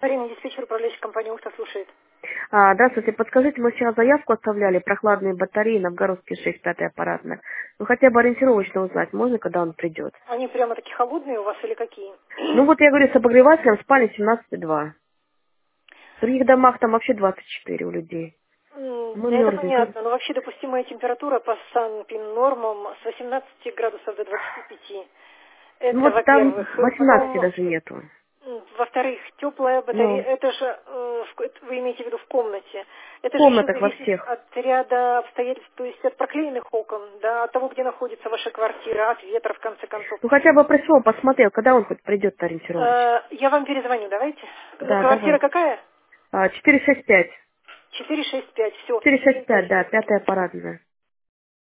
Марина, диспетчер управляющей компании «Ухта» слушает. Здравствуйте, подскажите, мы вчера заявку оставляли, прохладные батареи, Новгородский 6, 5 аппаратная. Ну, хотя бы ориентировочно узнать, можно, когда он придет? Они прямо такие холодные у вас или какие? Ну, вот я говорю, с обогревателем в спальне 17,2. В других домах там вообще 24 у людей. Мы Это мерзнем. понятно, но вообще допустимая температура по санпин-нормам с 18 градусов до 25. Ну, Это, вот там во-первых. 18 Потом, даже нету. во-вторых, теплая батарея, Ну, это же, вы имеете в виду в комнате, в это же еще комнатах во зависит всех. от ряда обстоятельств, то есть от проклеенных окон, да, от того, где находится ваша квартира, от ветра, в конце концов. Ну, хотя бы пришел, посмотрел, когда он хоть придет ориентировочно. Я вам перезвоню, давайте. Да, Квартира давай. какая? 465. 465, все. 465, да, 5 аппаратная.